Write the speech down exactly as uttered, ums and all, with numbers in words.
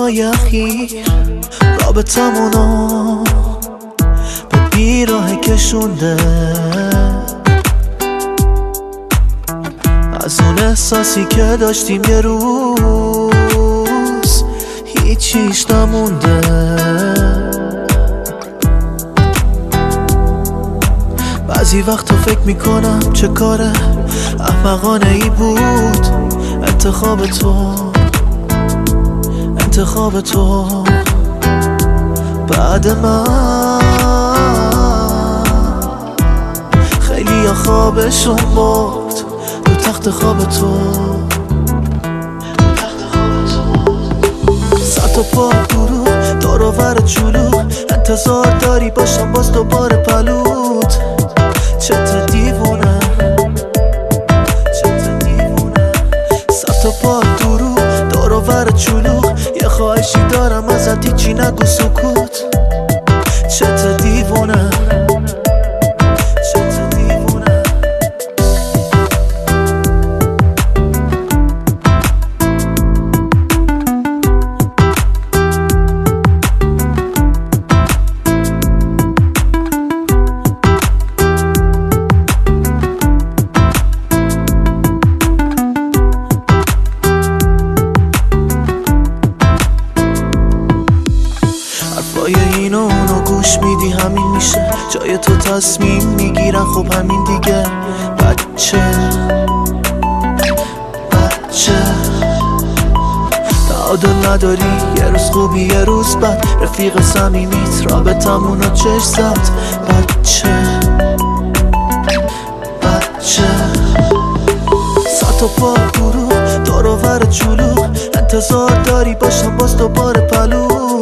روزای اخیر رابطمونو به بیراه کشونده، از اون احساسی که داشتیم یه روز هیچیش نمونده. بعضی وقتا فکر میکنم چه کاره احمقانه ای بود انتخاب تو، انتخاب تو بعد من. خیلی یا خوابشون برد تو تخت خواب تو، صد تا پا دروغ دار و ور جلو، انتظار داری باشم باز دوباره پلود. چت دیوونه چت دیوونه صد تا پا دروغ دار و ور جلو، یه خواهشی دارم ازت هیچی نگو سکوت. چت دیوونه چت دیوونه حرفای اینو اونو گوش میدی همین میشه جای تو تصمیم میگیرن، خب همین دیگه. بچه بچه تعادل نداری، یه روز خوبی یه روز بد، رفیق صمیمیت رابطمونو چش زد. بچه بچه صد تا پا دروغ دار و ور جلو، انتظار داری باشم باز دوباره پلو.